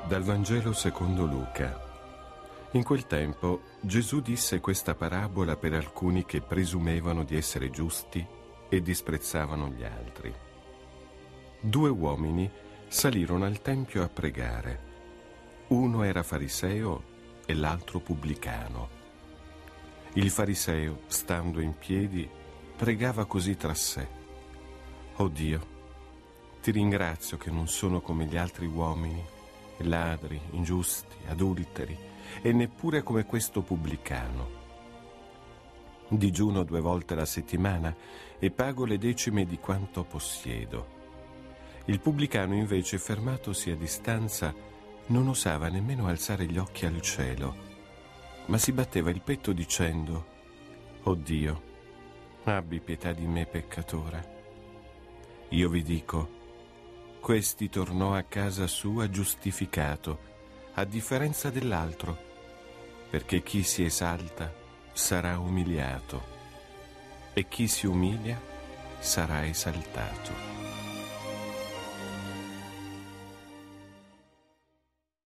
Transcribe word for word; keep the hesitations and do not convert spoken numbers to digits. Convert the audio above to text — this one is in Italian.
Dal Vangelo secondo Luca. In quel tempo Gesù disse questa parabola per alcuni che presumevano di essere giusti e disprezzavano gli altri. Due uomini salirono al tempio a pregare. Uno era fariseo e l'altro pubblicano. Il fariseo, stando in piedi, pregava così tra sé: «O Dio, ti ringrazio che non sono come gli altri uomini, ladri, ingiusti, adulteri, e neppure come questo pubblicano. Digiuno due volte alla settimana e pago le decime di quanto possiedo». Il pubblicano invece, fermatosi a distanza, non osava nemmeno alzare gli occhi al cielo, ma si batteva il petto dicendo: «O Dio, abbi pietà di me peccatore». Io vi dico, questi tornò a casa sua giustificato, a differenza dell'altro, perché chi si esalta sarà umiliato e chi si umilia sarà esaltato.